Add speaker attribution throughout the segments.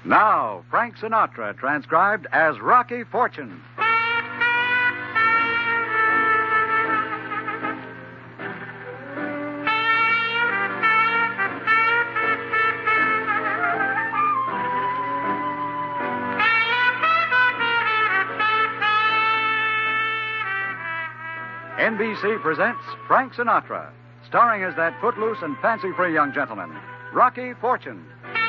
Speaker 1: Now, Frank Sinatra, transcribed as Rocky Fortune. NBC presents Frank Sinatra, starring as that footloose and fancy-free young gentleman, Rocky Fortune.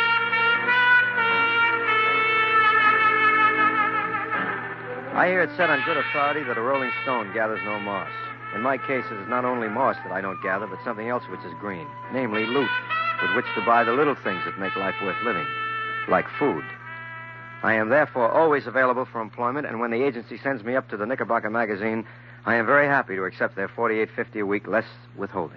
Speaker 2: I hear it said on good authority that a rolling stone gathers no moss. In my case, it is not only moss that I don't gather, but something else which is green, namely loot, with which to buy the little things that make life worth living, like food. I am therefore always available for employment, and when the agency sends me up to the Knickerbocker magazine, I am very happy to accept their $48.50 a week, less withholding.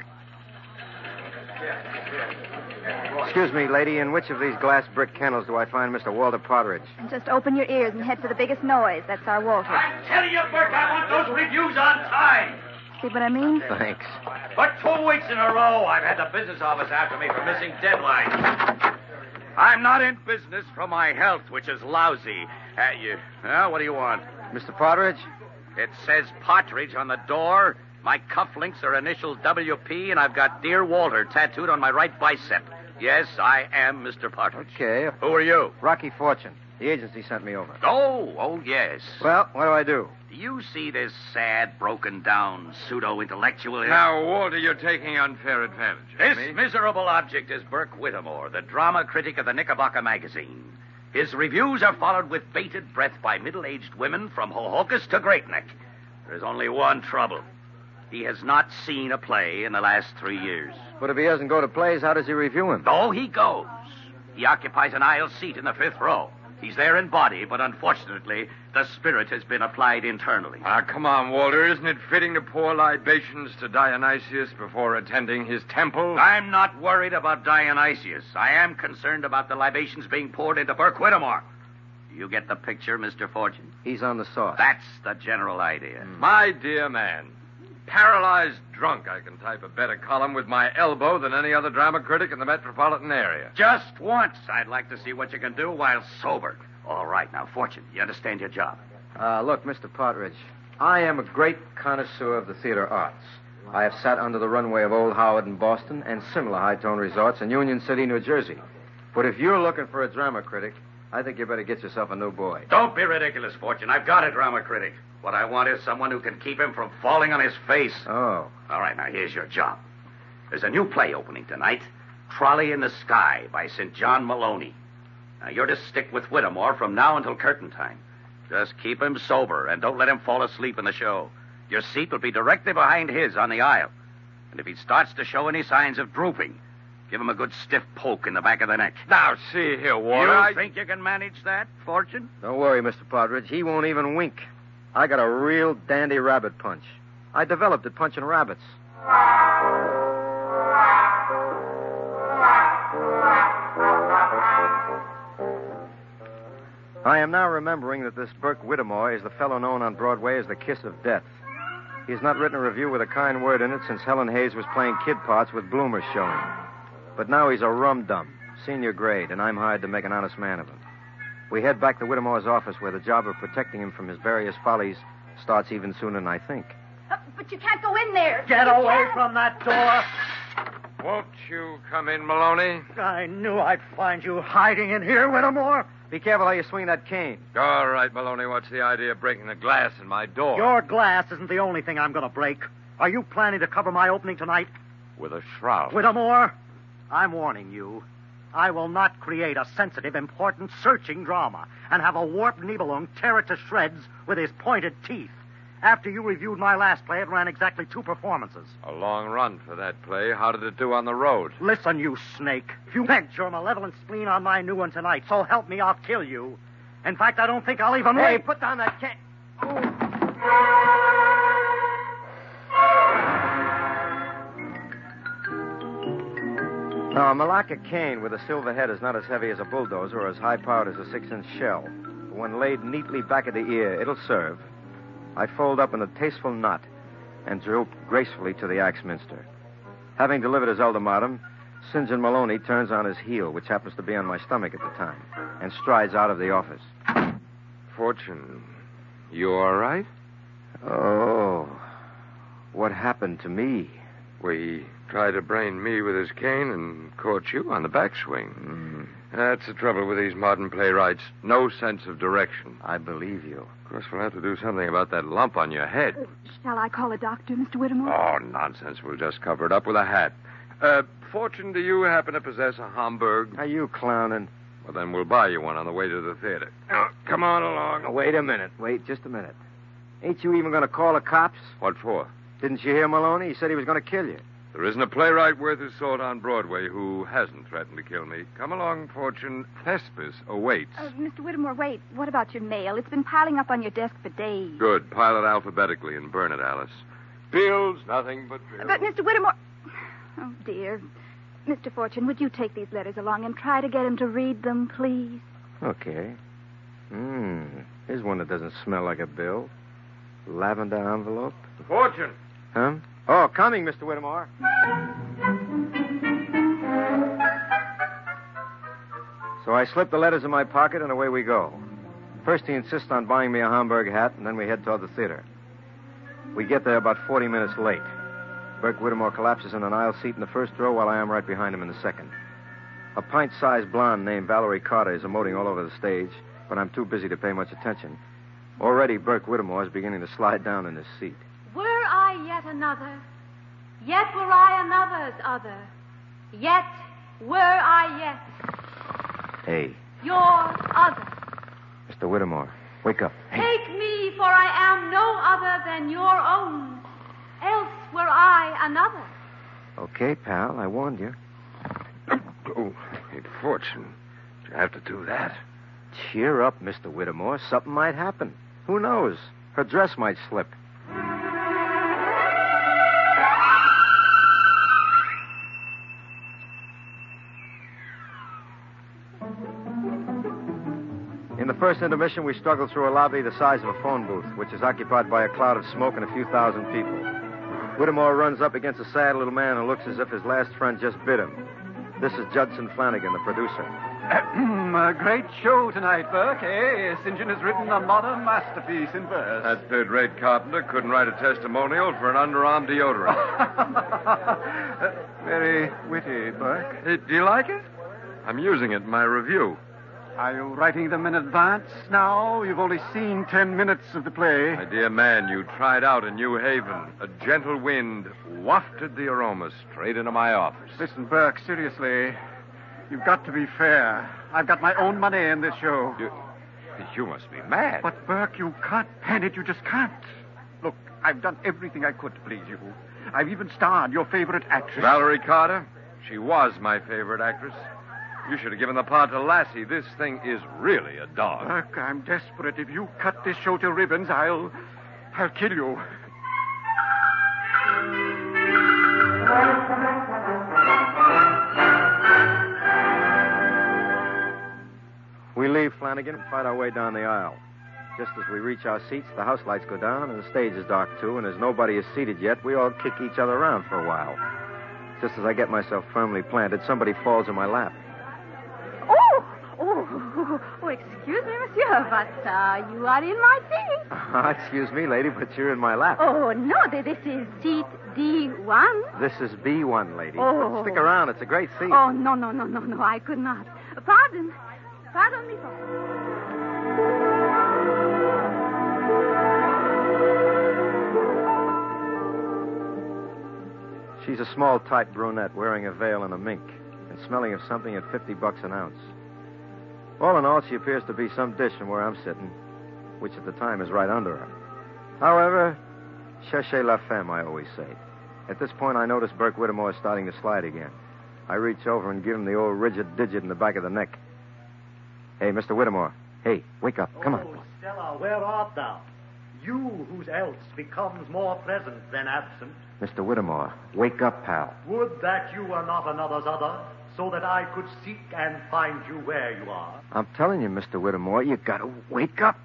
Speaker 2: Excuse me, lady, in which of these glass brick kennels do I find Mr. Walter Partridge?
Speaker 3: Just open your ears and head for the biggest noise. That's our Walter.
Speaker 4: I tell you, Burke, I want those reviews on time.
Speaker 3: See what I mean?
Speaker 2: Thanks.
Speaker 4: For 2 weeks in a row, I've had the business office after me for missing deadlines. I'm not in business for my health, which is lousy. What do you want?
Speaker 2: Mr. Partridge?
Speaker 4: It says Partridge on the door. My cufflinks are initials WP, and I've got Dear Walter tattooed on my right bicep. Yes, I am Mr. Partridge.
Speaker 2: Okay.
Speaker 4: Who are you?
Speaker 2: Rocky Fortune. The agency sent me over.
Speaker 4: Oh, yes.
Speaker 2: Well, what do I do?
Speaker 4: Do you see this sad, broken-down, pseudo-intellectual here?
Speaker 5: Now, Walter, you're taking unfair advantage of
Speaker 4: This
Speaker 5: me.
Speaker 4: miserable object is Burke Whittemore, the drama critic of the Knickerbocker magazine. His reviews are followed with bated breath by middle-aged women from Hohokus to Great Neck. There's only one trouble. He has not seen a play in the last 3 years.
Speaker 2: But if he doesn't go to plays, how does he review him?
Speaker 4: Oh, he goes. He occupies an aisle seat in the 5th row. He's there in body, but unfortunately, the spirit has been applied internally.
Speaker 5: Come on, Walter. Isn't it fitting to pour libations to Dionysius before attending his temple?
Speaker 4: I'm not worried about Dionysius. I am concerned about the libations being poured into Burke Whittemore. Do you get the picture, Mr. Fortune?
Speaker 2: He's on the sauce.
Speaker 4: That's the general idea.
Speaker 5: My dear man, paralyzed drunk, I can type a better column with my elbow than any other drama critic in the metropolitan area.
Speaker 4: Just once, I'd like to see what you can do while sober. All right, now, Fortune, you understand your job.
Speaker 2: Look, Mr. Partridge, I am a great connoisseur of the theater arts. I have sat under the runway of Old Howard in Boston and similar high-tone resorts in Union City, New Jersey. But if you're looking for a drama critic, I think you better get yourself a new boy.
Speaker 4: Don't be ridiculous, Fortune. I've got a drama critic. What I want is someone who can keep him from falling on his face.
Speaker 2: Oh.
Speaker 4: All right, now, here's your job. There's a new play opening tonight, Trolley in the Sky by St. John Maloney. Now, you're to stick with Whittemore from now until curtain time. Just keep him sober and don't let him fall asleep in the show. Your seat will be directly behind his on the aisle. And if he starts to show any signs of drooping, give him a good stiff poke in the back of the neck.
Speaker 5: Now, see here, Walter.
Speaker 4: You think you can manage that, Fortune?
Speaker 2: Don't worry, Mr. Partridge. He won't even wink. I got a real dandy rabbit punch. I developed it punching rabbits. I am now remembering that this Burke Whittemore is the fellow known on Broadway as the Kiss of Death. He has not written a review with a kind word in it since Helen Hayes was playing kid parts with bloomers showing. But now he's a rum-dum, senior grade, and I'm hired to make an honest man of him. We head back to Whittemore's office where the job of protecting him from his various follies starts even sooner than I think.
Speaker 3: But you can't go in there.
Speaker 6: Get away from that door.
Speaker 5: Won't you come in, Maloney?
Speaker 6: I knew I'd find you hiding in here, Whittemore.
Speaker 2: Be careful how you swing that cane.
Speaker 5: All right, Maloney, what's the idea of breaking the glass in my door?
Speaker 6: Your glass isn't the only thing I'm going to break. Are you planning to cover my opening tonight?
Speaker 5: With a shroud.
Speaker 6: Whittemore, I'm warning you. I will not create a sensitive, important, searching drama and have a warped Nibelung tear it to shreds with his pointed teeth. After you reviewed my last play, it ran exactly 2 performances.
Speaker 5: A long run for that play. How did it do on the road?
Speaker 6: Listen, you snake. You vent your malevolent spleen on my new one tonight, so help me, I'll kill you. In fact, I don't think I'll even
Speaker 2: Hey,
Speaker 6: wait.
Speaker 2: put down that cane. Now, a Malacca cane with a silver head is not as heavy as a bulldozer or as high-powered as a 6-inch shell. But when laid neatly back of the ear, it'll serve. I fold up in a tasteful knot and droop gracefully to the Axminster. Having delivered his ultimatum, St. John Maloney turns on his heel, which happens to be on my stomach at the time, and strides out of the office.
Speaker 5: Fortune, you all right?
Speaker 2: Oh, what happened to me?
Speaker 5: Well, he tried to brain me with his cane and caught you on the backswing. That's the trouble with these modern playwrights. No sense of direction.
Speaker 2: I believe you.
Speaker 5: Of course, we'll have to do something about that lump on your head.
Speaker 3: Shall I call a doctor, Mr. Whittemore?
Speaker 5: Oh, nonsense. We'll just cover it up with a hat. Fortune, do you happen to possess a Homburg?
Speaker 2: Are you clowning?
Speaker 5: Well, then we'll buy you one on the way to the theater. Now, come on along.
Speaker 2: Wait a minute. Wait just a minute. Ain't you even going to call the cops?
Speaker 5: What for?
Speaker 2: Didn't you hear Maloney? He said he was going to kill you.
Speaker 5: There isn't a playwright worth his salt on Broadway who hasn't threatened to kill me. Come along, Fortune. Thespis awaits.
Speaker 3: Mr. Whittemore, wait. What about your mail? It's been piling up on your desk for days.
Speaker 5: Good. Pile it alphabetically and burn it, Alice. Bills, nothing but bills.
Speaker 3: But, Mr. Whittemore... Oh, dear. Mr. Fortune, would you take these letters along and try to get him to read them, please?
Speaker 2: Okay. Here's one that doesn't smell like a bill. Lavender envelope.
Speaker 5: Fortune.
Speaker 2: Huh? Oh, coming, Mr. Whittemore. So I slip the letters in my pocket, and away we go. First, he insists on buying me a Homburg hat, and then we head toward the theater. We get there about 40 minutes late. Burke Whittemore collapses in an aisle seat in the first row, while I am right behind him in the second. A pint-sized blonde named Valerie Carter is emoting all over the stage, but I'm too busy to pay much attention. Already, Burke Whittemore is beginning to slide down in his seat.
Speaker 7: Were I yet another, yet were I another's other, yet were I yet
Speaker 2: Hey,
Speaker 7: your other.
Speaker 2: Mr. Whittemore, wake up. Hey.
Speaker 7: Take me, for I am no other than your own, else were I another.
Speaker 2: Okay, pal, I warned you.
Speaker 5: Oh, hey, Fortune. Did you have to do that?
Speaker 2: Cheer up, Mr. Whittemore. Something might happen. Who knows? Her dress might slip. In the first intermission, we struggled through a lobby the size of a phone booth, which is occupied by a cloud of smoke and a few thousand people. Whittemore runs up against a sad little man who looks as if his last friend just bit him. This is Judson Flanagan, the producer.
Speaker 1: A great show tonight, Burke, eh? St. John has written a modern masterpiece in verse.
Speaker 5: That third-rate carpenter couldn't write a testimonial for an underarm deodorant.
Speaker 1: Very witty, Burke.
Speaker 5: Do you like it? I'm using it in my review.
Speaker 1: Are you writing them in advance now? You've only seen 10 minutes of the play.
Speaker 5: My dear man, you tried out in New Haven. A gentle wind wafted the aroma straight into my office.
Speaker 1: Listen, Burke, seriously, you've got to be fair. I've got my own money in this show.
Speaker 5: You must be mad.
Speaker 1: But, Burke, you can't pen it. You just can't. Look, I've done everything I could to please you. I've even starred your favorite actress.
Speaker 5: Valerie Carter? She was my favorite actress. You should have given the part to Lassie. This thing is really a dog.
Speaker 1: Burke, I'm desperate. If you cut this show to ribbons, I'll kill you.
Speaker 2: We leave Flanagan and fight our way down the aisle. Just as we reach our seats, the house lights go down and the stage is dark, too, and as nobody is seated yet, we all kick each other around for a while. Just as I get myself firmly planted, somebody falls in my lap.
Speaker 3: Oh, excuse me, monsieur, but you are in my seat.
Speaker 2: Excuse me, lady, but you're in my lap.
Speaker 3: Oh, no, this is seat D1.
Speaker 2: This is B1, lady.
Speaker 3: Oh.
Speaker 2: Stick around. It's a great seat.
Speaker 3: Oh, no, I could not. Pardon me,
Speaker 2: She's a small, tight brunette wearing a veil and a mink and smelling of something at $50 an ounce. All in all, she appears to be some dish from where I'm sitting, which at the time is right under her. However, cherchez la femme, I always say. At this point, I notice Burke Whittemore is starting to slide again. I reach over and give him the old rigid digit in the back of the neck. Hey, Mr. Whittemore. Hey, wake up. Come on.
Speaker 6: Oh, Stella, where art thou? You whose else becomes more present than absent.
Speaker 2: Mr. Whittemore, wake up, pal.
Speaker 6: Would that you were not another's other, so that I could seek and find you where you are.
Speaker 2: I'm telling you, Mr. Whittemore, you gotta wake up.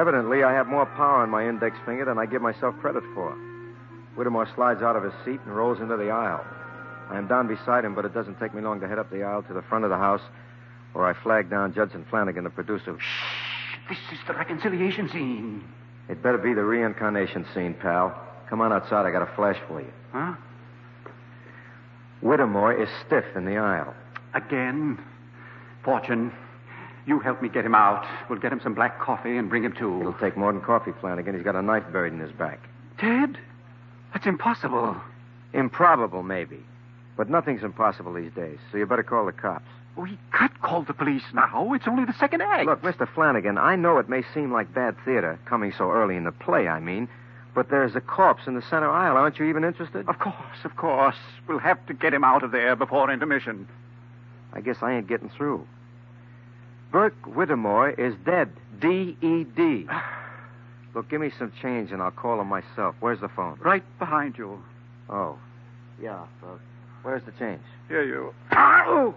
Speaker 2: Evidently, I have more power on my index finger than I give myself credit for. Whittemore slides out of his seat and rolls into the aisle. I am down beside him, but it doesn't take me long to head up the aisle to the front of the house, where I flag down Judson Flanagan, the producer.
Speaker 1: Shh! This is the reconciliation scene.
Speaker 2: It better be the reincarnation scene, pal. Come on outside. I got a flash for you.
Speaker 1: Huh?
Speaker 2: Whittemore is stiff in the aisle.
Speaker 1: Again? Fortune, you help me get him out. We'll get him some black coffee and bring him to.
Speaker 2: It'll take more than coffee, Flanagan. He's got a knife buried in his back.
Speaker 1: Ted? That's impossible.
Speaker 2: Improbable, maybe. But nothing's impossible these days, so you better call the cops.
Speaker 1: We can't call the police now. It's only the second act.
Speaker 2: Look, Mr. Flanagan, I know it may seem like bad theater, coming so early in the play, I mean, but there's a corpse in the center aisle. Aren't you even interested?
Speaker 1: Of course. We'll have to get him out of there before intermission.
Speaker 2: I guess I ain't getting through. Burke Whittemore is dead. D-E-D. Look, give me some change and I'll call him myself. Where's the phone?
Speaker 1: Right behind you.
Speaker 2: Oh. Yeah. Where's the change?
Speaker 1: Here you. Oh!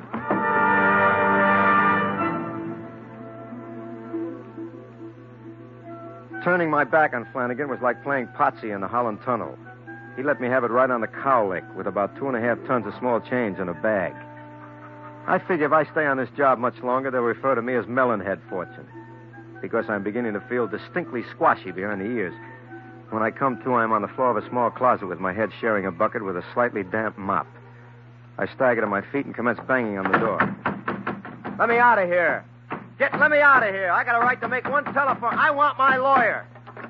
Speaker 2: Turning my back on Flanagan was like playing Potsy in the Holland Tunnel. He let me have it right on the cowlick with about 2.5 tons of small change in a bag. I figure if I stay on this job much longer, they'll refer to me as Melonhead Fortune, because I'm beginning to feel distinctly squashy behind the ears. When I come to, I'm on the floor of a small closet with my head sharing a bucket with a slightly damp mop. I stagger to my feet and commence banging on the door. Let me out of here. Let me out of here. I got a right to make one telephone. I want my lawyer.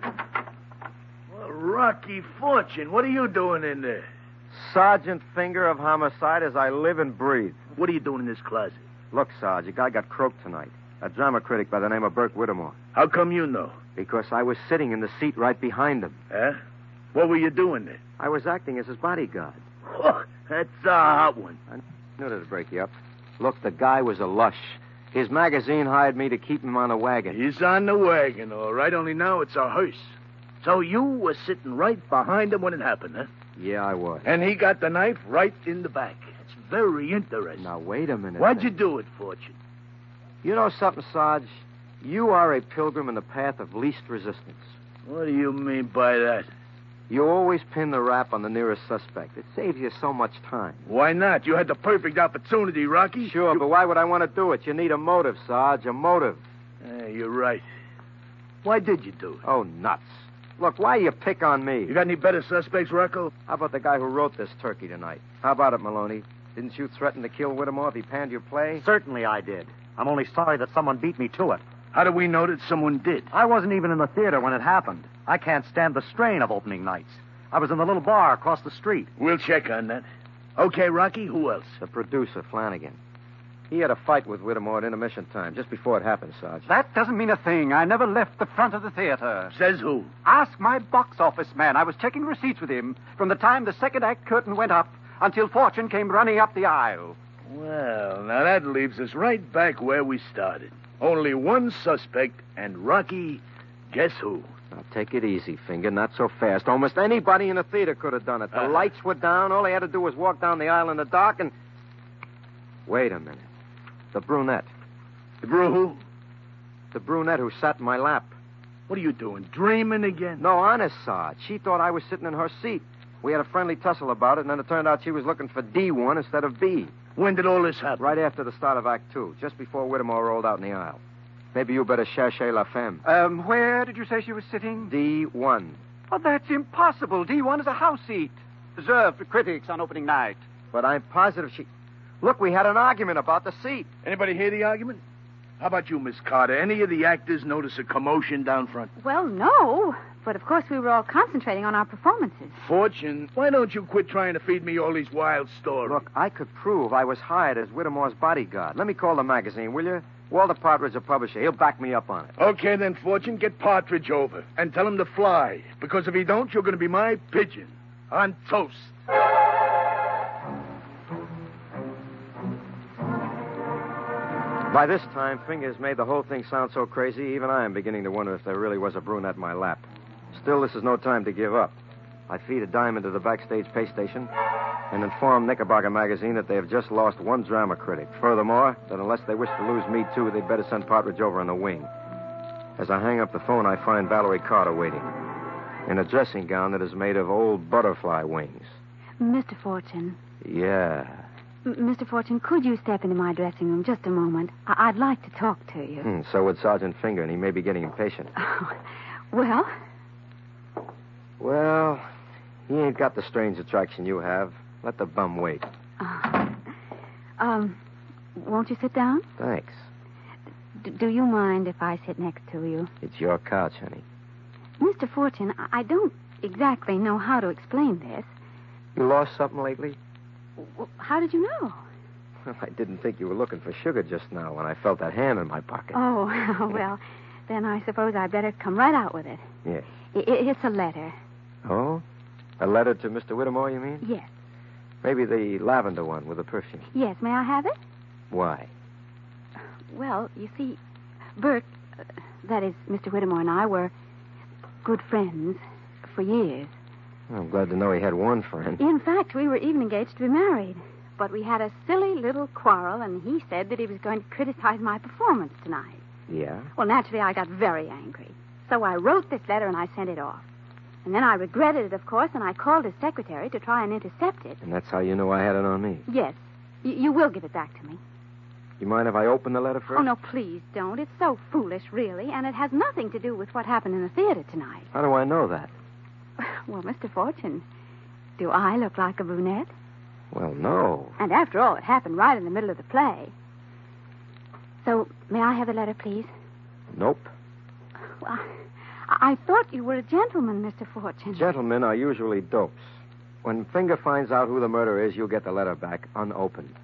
Speaker 8: Well, Rocky Fortune, what are you doing in there?
Speaker 2: Sergeant Finger of Homicide as I live and breathe.
Speaker 8: What are you doing in this closet?
Speaker 2: Look, Sarge, a guy got croaked tonight. A drama critic by the name of Burke Whittemore.
Speaker 8: How come you know?
Speaker 2: Because I was sitting in the seat right behind him.
Speaker 8: Huh? What were you doing there?
Speaker 2: I was acting as his bodyguard.
Speaker 8: Oh, that's a hot one.
Speaker 2: I knew that'd break you up. Look, the guy was a lush. His magazine hired me to keep him on the wagon.
Speaker 8: He's on the wagon, all right, only now it's a hearse. So you were sitting right behind him when it happened, huh?
Speaker 2: Yeah, I was.
Speaker 8: And he got the knife right in the back. It's very interesting.
Speaker 2: Now, wait a minute.
Speaker 8: Why'd you do it, Fortune?
Speaker 2: You know something, Sarge? You are a pilgrim in the path of least resistance.
Speaker 8: What do you mean by that?
Speaker 2: You always pin the rap on the nearest suspect. It saves you so much time.
Speaker 8: Why not? You had the perfect opportunity, Rocky.
Speaker 2: Sure, but why would I want to do it? You need a motive, Sarge, a motive.
Speaker 8: You're right. Why did you do it?
Speaker 2: Oh, nuts. Look, why you pick on me?
Speaker 8: You got any better suspects, Rocco?
Speaker 2: How about the guy who wrote this turkey tonight? How about it, Maloney? Didn't you threaten to kill Whittemore if he panned your play?
Speaker 6: Certainly I did. I'm only sorry that someone beat me to it.
Speaker 8: How do we know that someone did?
Speaker 6: I wasn't even in the theater when it happened. I can't stand the strain of opening nights. I was in the little bar across the street.
Speaker 8: We'll check on that. Okay, Rocky, who else?
Speaker 2: The producer, Flanagan. He had a fight with Whittemore at intermission time, just before it happened, Sarge.
Speaker 1: That doesn't mean a thing. I never left the front of the theater.
Speaker 8: Says who?
Speaker 1: Ask my box office man. I was checking receipts with him from the time the second act curtain went up until Fortune came running up the aisle.
Speaker 8: Well, now that leaves us right back where we started. Only one suspect, and Rocky, guess who?
Speaker 2: Now, take it easy, Finger. Not so fast. Almost anybody in the theater could have done it. The lights were down. All they had to do was walk down the aisle in the dark and... Wait a minute. The brunette.
Speaker 8: The who?
Speaker 2: The brunette who sat in my lap.
Speaker 8: What are you doing, dreaming again?
Speaker 2: No, honest, Sarge. She thought I was sitting in her seat. We had a friendly tussle about it, and then it turned out she was looking for D1 instead of B.
Speaker 8: When did all this happen?
Speaker 2: Right after the start of Act 2, just before Whittemore rolled out in the aisle. Maybe you better chercher la femme.
Speaker 1: Where did you say she was sitting?
Speaker 2: D1.
Speaker 1: Oh, that's impossible. D1 is a house seat, reserved for critics on opening night.
Speaker 2: But I'm positive she... Look, we had an argument about the seat.
Speaker 8: Anybody hear the argument? How about you, Miss Carter? Any of the actors notice a commotion down front?
Speaker 7: Well, no. But, of course, we were all concentrating on our performances.
Speaker 8: Fortune, why don't you quit trying to feed me all these wild stories?
Speaker 2: Look, I could prove I was hired as Whittemore's bodyguard. Let me call the magazine, will you? Walter Partridge, the publisher. He'll back me up on it.
Speaker 8: Okay, then, Fortune, get Partridge over and tell him to fly. Because if he don't, you're going to be my pigeon on toast.
Speaker 2: By this time, Fingers made the whole thing sound so crazy, even I am beginning to wonder if there really was a brunette in my lap. Still, this is no time to give up. I feed a dime into the backstage pay station and inform Knickerbocker magazine that they have just lost one drama critic. Furthermore, that unless they wish to lose me, too, they'd better send Partridge over on the wing. As I hang up the phone, I find Valerie Carter waiting in a dressing gown that is made of old butterfly wings.
Speaker 9: Mr. Fortune.
Speaker 2: Yeah.
Speaker 9: Mr. Fortune, could you step into my dressing room just a moment? I'd like to talk to you.
Speaker 2: So would Sergeant Finger, and he may be getting impatient.
Speaker 9: Well?
Speaker 2: Well, he ain't got the strange attraction you have. Let the bum wait.
Speaker 9: Won't you sit down?
Speaker 2: Thanks.
Speaker 9: Do you mind if I sit next to you?
Speaker 2: It's your couch, honey.
Speaker 9: Mr. Fortune, I don't exactly know how to explain this.
Speaker 2: You lost something lately?
Speaker 9: How did you know?
Speaker 2: Well, I didn't think you were looking for sugar just now when I felt that hand in my pocket.
Speaker 9: Oh, well, then I suppose I'd better come right out with it.
Speaker 2: Yes.
Speaker 9: It's a letter.
Speaker 2: Oh? A letter to Mr. Whittemore, you mean?
Speaker 9: Yes.
Speaker 2: Maybe the lavender one with the perfume.
Speaker 9: Yes, may I have it?
Speaker 2: Why?
Speaker 9: Well, you see, Burke, that is, Mr. Whittemore and I were good friends for years.
Speaker 2: I'm glad to know he had one friend.
Speaker 9: In fact, we were even engaged to be married. But we had a silly little quarrel, and he said that he was going to criticize my performance tonight.
Speaker 2: Yeah?
Speaker 9: Well, naturally, I got very angry. So I wrote this letter and I sent it off. And then I regretted it, of course, and I called his secretary to try and intercept it.
Speaker 2: And that's how you know I had it on me?
Speaker 9: Yes. You will give it back to me.
Speaker 2: You mind if I open the letter first?
Speaker 9: Oh, no, please don't. It's so foolish, really, and it has nothing to do with what happened in the theater tonight.
Speaker 2: How do I know that?
Speaker 9: Well, Mr. Fortune, do I look like a brunette?
Speaker 2: Well, no.
Speaker 9: And after all, it happened right in the middle of the play. So, may I have the letter, please?
Speaker 2: Nope.
Speaker 9: Well, I thought you were a gentleman, Mr. Fortune.
Speaker 2: Gentlemen are usually dopes. When Finger finds out who the murderer is, you'll get the letter back unopened.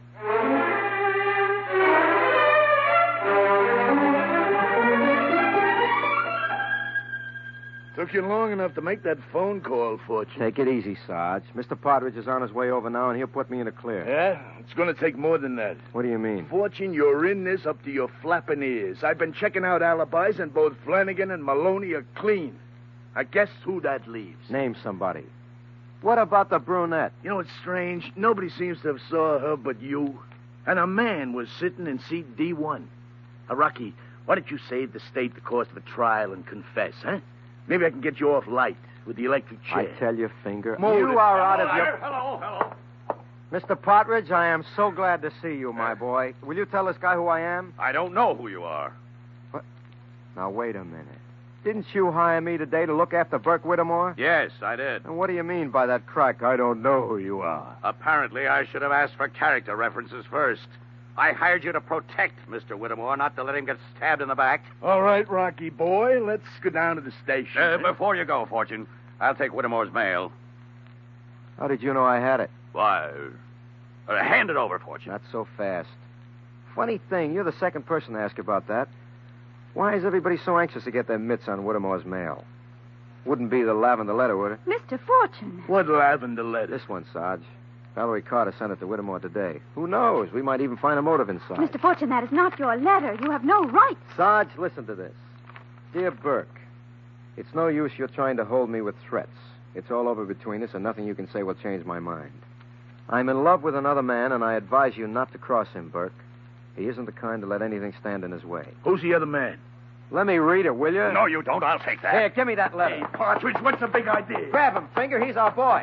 Speaker 8: Took you long enough to make that phone call, Fortune.
Speaker 2: Take it easy, Sarge. Mr. Partridge is on his way over now, and he'll put me in a clear.
Speaker 8: Yeah? It's going to take more than that.
Speaker 2: What do you mean?
Speaker 8: Fortune, you're in this up to your flapping ears. I've been checking out alibis, and both Flanagan and Maloney are clean. I guess who that leaves.
Speaker 2: Name somebody. What about the brunette?
Speaker 8: You know, it's strange. Nobody seems to have saw her but you. And a man was sitting in seat D1. Rocky, why don't you save the state the cost of a trial and confess, huh? Maybe I can get you off light with the electric chair.
Speaker 2: I tell you, Finger,
Speaker 8: Move
Speaker 2: you
Speaker 8: it.
Speaker 2: are out of your...
Speaker 4: Hello.
Speaker 2: Mr. Partridge, I am so glad to see you, my boy. Will you tell this guy who I am?
Speaker 4: I don't know who you are.
Speaker 2: What? Now, wait a minute. Didn't you hire me today to look after Burke Whittemore?
Speaker 4: Yes, I did.
Speaker 2: And what do you mean by that crack, I don't know who you are?
Speaker 4: Apparently, I should have asked for character references first. I hired you to protect Mr. Whittemore, not to let him get stabbed in the back.
Speaker 8: All right, Rocky boy, let's go down to the station.
Speaker 4: Before you go, Fortune, I'll take Whittemore's mail.
Speaker 2: How did you know I had it?
Speaker 4: Why, hand it over, Fortune.
Speaker 2: Not so fast. Funny thing, you're the second person to ask about that. Why is everybody so anxious to get their mitts on Whittemore's mail? Wouldn't be the lavender letter, would it?
Speaker 9: Mr. Fortune.
Speaker 8: What lavender letter?
Speaker 2: This one, Sarge. Valerie Carter sent it to Whittemore today. Who knows? We might even find a motive inside.
Speaker 9: Mr. Fortune, that is not your letter. You have no right.
Speaker 2: Sarge, listen to this. Dear Burke, it's no use you're trying to hold me with threats. It's all over between us, and nothing you can say will change my mind. I'm in love with another man, and I advise you not to cross him, Burke. He isn't the kind to let anything stand in his way.
Speaker 8: Who's the other man?
Speaker 2: Let me read it, will you?
Speaker 4: No, you don't. I'll take that.
Speaker 2: Here, give me that letter.
Speaker 8: Hey, Partridge, what's the big idea?
Speaker 2: Grab him, Finger. He's our boy.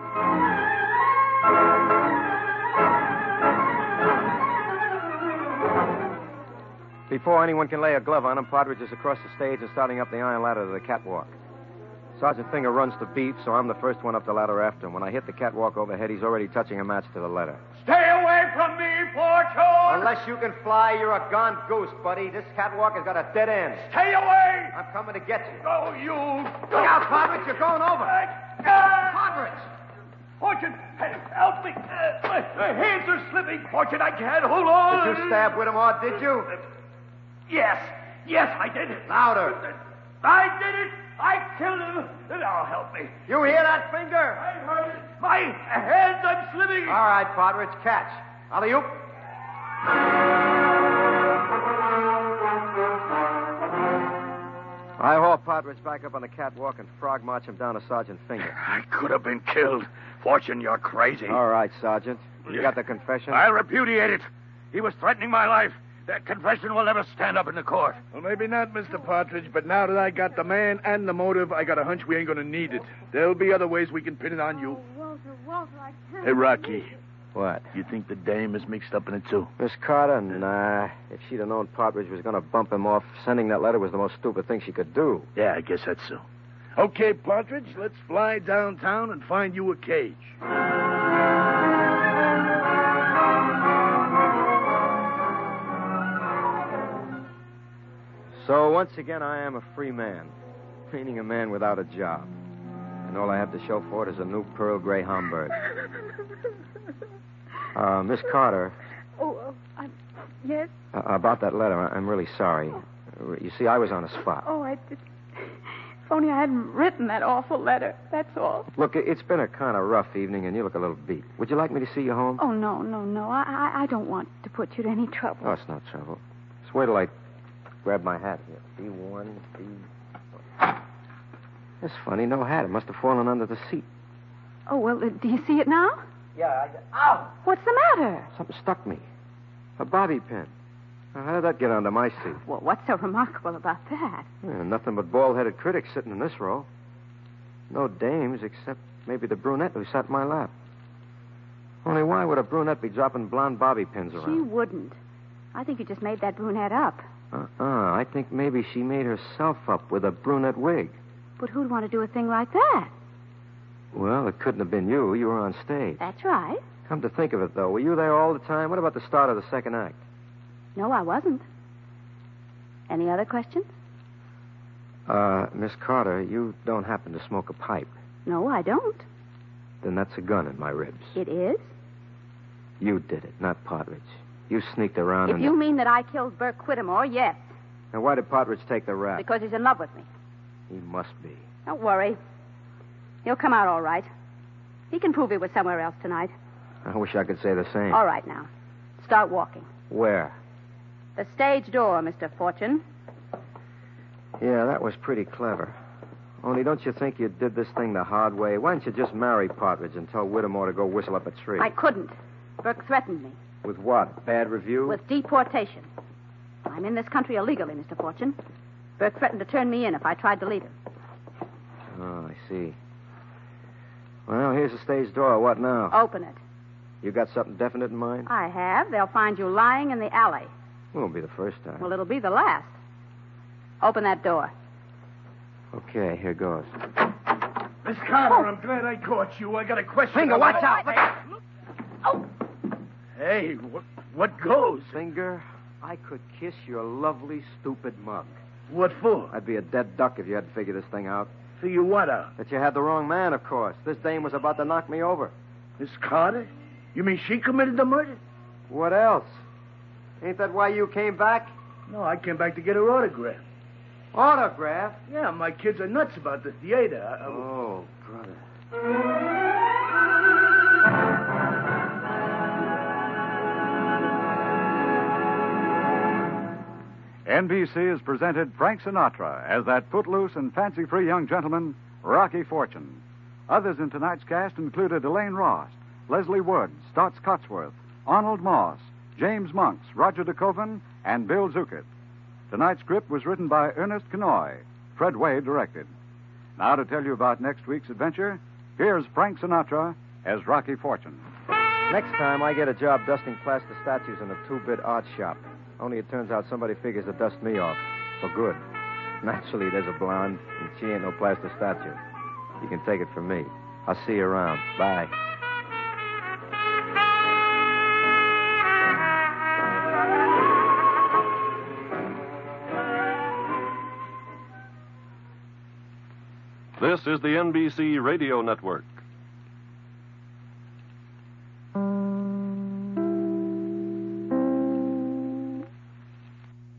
Speaker 2: Before anyone can lay a glove on him, Partridge is across the stage and starting up the iron ladder to the catwalk. Sergeant Finger runs the beat, so I'm the first one up the ladder after him. When I hit the catwalk overhead, he's already touching a match to the letter.
Speaker 4: Stay away from me, Fortune!
Speaker 2: Unless you can fly, you're a gone goose, buddy. This catwalk has got a dead end.
Speaker 4: Stay away!
Speaker 2: I'm coming to get you.
Speaker 4: Oh, you...
Speaker 2: Look out, Partridge, you're going over. Partridge!
Speaker 4: Fortune, help me. My hands are slipping. Fortune, I can't hold on.
Speaker 2: Did you stab Whittemore, did you?
Speaker 4: Yes, I did.
Speaker 2: Louder.
Speaker 4: I did it. I killed him. Now help me.
Speaker 2: You hear that, Finger?
Speaker 4: I heard it. My hands, I'm slipping.
Speaker 2: All right, Partridge, catch. Alley-oop. I haul Partridge back up on the catwalk and frog march him down to Sergeant Finger.
Speaker 4: I could have been killed. Fortune, you're crazy.
Speaker 2: All right, Sergeant. You got the confession?
Speaker 4: I'll repudiate it. He was threatening my life.
Speaker 8: That confession will never stand up in the court.
Speaker 10: Well, maybe not, Mr. Partridge, but now that I got the man and the motive, I got a hunch we ain't gonna need it. There'll be other ways we can pin it on you.
Speaker 3: Walter, I can't.
Speaker 8: Hey, Rocky,
Speaker 2: What?
Speaker 8: you think the dame is mixed up in it, too?
Speaker 2: Miss Carter? Nah. If she'd have known Partridge was going to bump him off, sending that letter was the most stupid thing she could do.
Speaker 8: Yeah, I guess that's so. Okay, Partridge, let's fly downtown and find you a cage.
Speaker 2: So, once again, I am a free man, meaning a man without a job. And all I have to show for it is a new pearl gray Homburg. Miss Carter.
Speaker 3: Yes?
Speaker 2: About that letter, I'm really sorry. You see, I was on a spot.
Speaker 3: If only I hadn't written that awful letter, that's all.
Speaker 2: Look, it's been a kind of rough evening, and you look a little beat. Would you like me to see you home?
Speaker 3: Oh, no. I don't want to put you to any trouble.
Speaker 2: Oh, it's no trouble. Just wait till I grab my hat here. B1, B... It's funny, no hat. It must have fallen under the seat.
Speaker 3: Oh, well, do you see it now?
Speaker 2: Yeah, Ow!
Speaker 3: What's the matter?
Speaker 2: Something stuck me. A bobby pin. Now, how did that get under my seat?
Speaker 3: Well, what's so remarkable about that?
Speaker 2: Yeah, nothing but bald-headed critics sitting in this row. No dames, except maybe the brunette who sat in my lap. Only why would a brunette be dropping blonde bobby pins around?
Speaker 3: She wouldn't. I think you just made that brunette up.
Speaker 2: I think maybe she made herself up with a brunette wig.
Speaker 3: But who'd want to do a thing like that?
Speaker 2: Well, it couldn't have been you. You were on stage.
Speaker 3: That's right.
Speaker 2: Come to think of it, though, were you there all the time? What about the start of the second act?
Speaker 3: No, I wasn't. Any other questions?
Speaker 2: Miss Carter, you don't happen to smoke a pipe.
Speaker 3: No, I don't.
Speaker 2: Then that's a gun in my ribs.
Speaker 3: It is?
Speaker 2: You did it, not Partridge. You sneaked around
Speaker 3: If you mean that I killed Burke Whittemore, yes.
Speaker 2: Now, why did Partridge take the rap?
Speaker 3: Because he's in love with me.
Speaker 2: He must be.
Speaker 3: Don't worry. He'll come out all right. He can prove he was somewhere else tonight.
Speaker 2: I wish I could say the same.
Speaker 3: All right, now. Start walking.
Speaker 2: Where?
Speaker 3: The stage door, Mr. Fortune.
Speaker 2: Yeah, that was pretty clever. Only don't you think you did this thing the hard way? Why don't you just marry Partridge and tell Whittemore to go whistle up a tree?
Speaker 3: I couldn't. Burke threatened me.
Speaker 2: With what? Bad review?
Speaker 3: With deportation. I'm in this country illegally, Mr. Fortune. Burke threatened to turn me in if I tried to leave him.
Speaker 2: Oh, I see. Well, here's the stage door. What now?
Speaker 3: Open it.
Speaker 2: You got something definite in mind?
Speaker 3: I have. They'll find you lying in the alley.
Speaker 2: Won't be the first time.
Speaker 3: Well, it'll be the last. Open that door.
Speaker 2: Okay, here goes.
Speaker 8: Miss Carter, I'm glad I caught you. I got a question.
Speaker 2: Finger, watch out!
Speaker 3: Oh!
Speaker 8: Hey, what goes?
Speaker 2: Finger, I could kiss your lovely, stupid mug.
Speaker 8: What for?
Speaker 2: I'd be a dead duck if you hadn't figured this thing out.
Speaker 8: Figure what out?
Speaker 2: That you had the wrong man, of course. This dame was about to knock me over.
Speaker 8: Miss Carter? You mean she committed the murder?
Speaker 2: What else? Ain't that why you came back?
Speaker 8: No, I came back to get her autograph.
Speaker 2: Autograph?
Speaker 8: Yeah, my kids are nuts about the theater.
Speaker 2: Oh, brother.
Speaker 11: NBC has presented Frank Sinatra as that footloose and fancy-free young gentleman, Rocky Fortune. Others in tonight's cast included Elaine Ross, Leslie Wood, Stotts Cotsworth, Arnold Moss, James Monks, Roger DeKoven, and Bill Zuckert. Tonight's script was written by Ernest Kenoy. Fred Wade directed. Now to tell you about next week's adventure, here's Frank Sinatra as Rocky Fortune.
Speaker 2: Next time, I get a job dusting plaster statues in a two-bit art shop. Only it turns out somebody figures to dust me off. For good. Naturally, there's a blonde, and she ain't no plaster statue. You can take it from me. I'll see you around. Bye.
Speaker 12: This is the NBC Radio Network.